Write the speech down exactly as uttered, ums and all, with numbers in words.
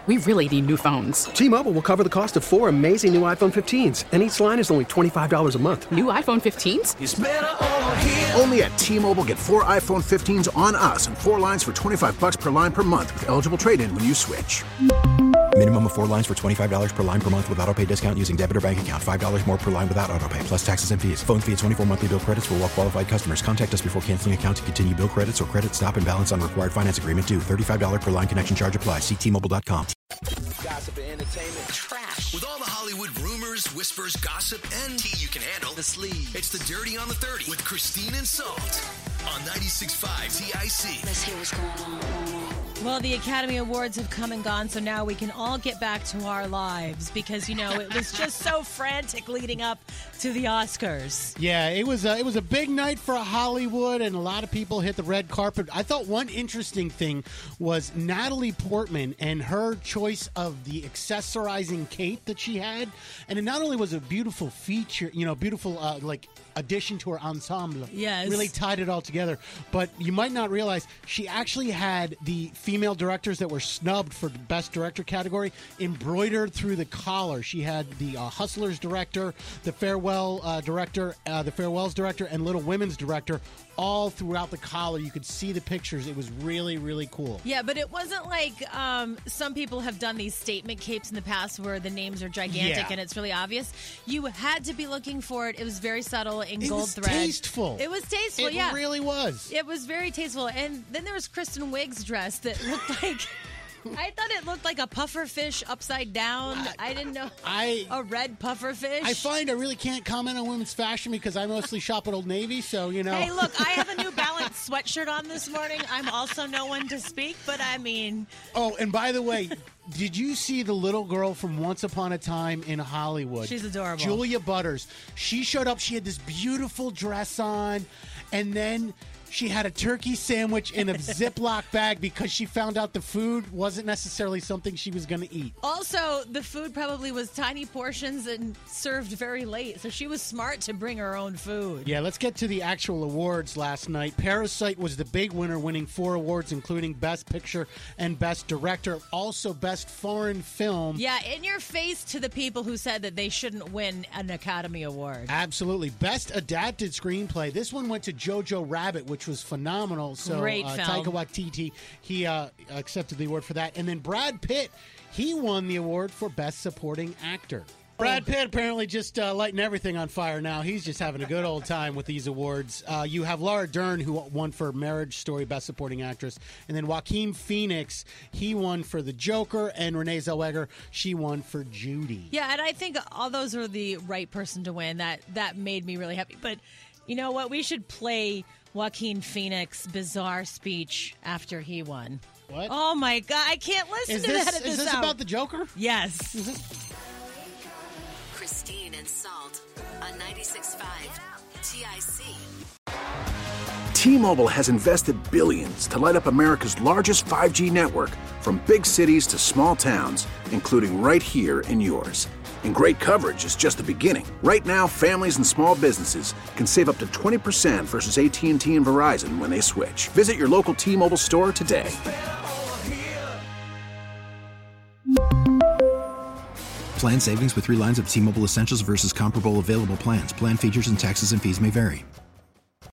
We really need new phones. T-Mobile will cover the cost of four amazing new iPhone fifteens, and each line is only twenty-five dollars a month. New iPhone fifteens? It's better over here. Only at T-Mobile, get four iPhone fifteens on us and four lines for twenty-five dollars per line per month with eligible trade-in when you switch. Minimum of four lines for twenty-five dollars per line per month with autopay discount using debit or bank account. five dollars more per line without autopay, plus taxes and fees. Phone fee at twenty-four monthly bill credits for well-qualified customers. Contact us before canceling account to continue bill credits or credit stop and balance on required finance agreement due. thirty-five dollars per line connection charge applies. See T Mobile dot com. Gossip and entertainment trash. With all the Hollywood rumors, whispers, gossip, and tea you can handle, the sleeve. It's the Dirty on the thirty with Christine and Salt on ninety-six point five T I C. Let's hear what's going on. Well, the Academy Awards have come and gone, so now we can all get back to our lives because, you know, it was just so frantic leading up to the Oscars. Yeah, it was a, it was a big night for Hollywood, and a lot of people hit the red carpet. I thought one interesting thing was Natalie Portman and her choice of the accessorizing cape that she had. And it not only was a beautiful feature, you know, beautiful, uh, like, addition to her ensemble. Yes. Really tied it all together. But you might not realize she actually had the female directors that were snubbed for the Best Director category embroidered through the collar. She had the uh, Hustlers director, the Farewell uh, director, uh, the Farewells director, and Little Women's director all throughout the collar. You could see the pictures. It was really, really cool. Yeah, but it wasn't like um, some people have done these statement capes in the past where the names are gigantic Yeah. and it's really obvious. You had to be looking for it. It was very subtle in It gold was thread. tasteful. It was tasteful, It yeah. really was. It was very tasteful. And then there was Kristen Wiig's dress that looked like... I thought it looked like a puffer fish upside down. I, I didn't know. I a red puffer fish. I find I really can't comment on women's fashion because I mostly shop at Old Navy, so, you know. Hey, look, I have a New Balance sweatshirt on this morning. I'm also no one to speak, but I mean... Oh, and by the way, did you see the little girl from Once Upon a Time in Hollywood? She's adorable. Julia Butters. She showed up. She had this beautiful dress on, and then she had a turkey sandwich in a Ziploc bag because she found out the food wasn't necessarily something she was going to eat. Also, the food probably was tiny portions and served very late, so she was smart to bring her own food. Yeah, let's get to the actual awards last night. Parasite was the big winner, winning four awards, including Best Picture and Best Director. Also, Best Foreign Film. Yeah, in your face to the people who said that they shouldn't win an Academy Award. Absolutely. Best Adapted Screenplay. This one went to Jojo Rabbit, which was phenomenal. So, Great uh, film. Taika Waititi, he uh, accepted the award for that. And then Brad Pitt, he won the award for Best Supporting Actor. Brad Pitt apparently just uh, lighting everything on fire now. He's just having a good old time with these awards. Uh, you have Laura Dern, who won for Marriage Story Best Supporting Actress. And then Joaquin Phoenix, he won for The Joker. And Renee Zellweger, she won for Judy. Yeah, and I think all those are the right person to win. That, that made me really happy. But you know what? We should play Joaquin Phoenix's bizarre speech after he won. What? Oh, my God. I can't listen Is to this, that at this is this out. about the Joker? Yes. Is this... Christine and Salt on ninety-six point five T I C. T-Mobile has invested billions to light up America's largest five G network, from big cities to small towns, including right here in yours. And great coverage is just the beginning. Right now, families and small businesses can save up to twenty percent versus A T and T and Verizon when they switch. Visit your local T-Mobile store today. Plan savings with three lines of T-Mobile Essentials versus comparable available plans. Plan features and taxes and fees may vary.